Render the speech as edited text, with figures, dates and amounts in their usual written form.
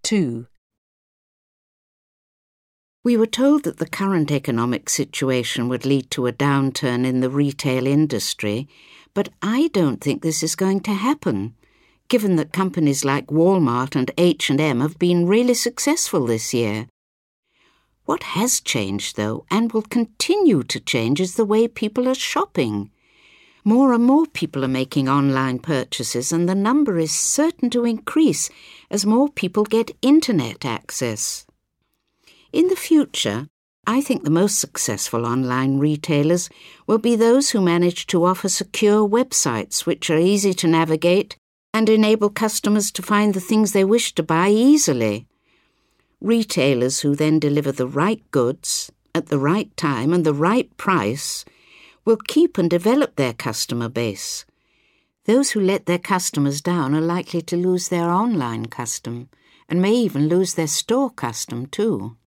2. We were told that the current economic situation would lead to a downturn in the retail industry, but I don't think this is going to happen, given that companies like Walmart and H&M have been really successful this year. What has changed, though, and will continue to change, is the way people are shopping. More and more people are making online purchases, and the number is certain to increase as more people get internet access. In the future, I think the most successful online retailers will be those who manage to offer secure websites which are easy to navigate and enable customers to find the things they wish to buy easily. Retailers who then deliver the right goods at the right time and the right price will keep and develop their customer base. Those who let their customers down are likely to lose their online custom and may even lose their store custom too.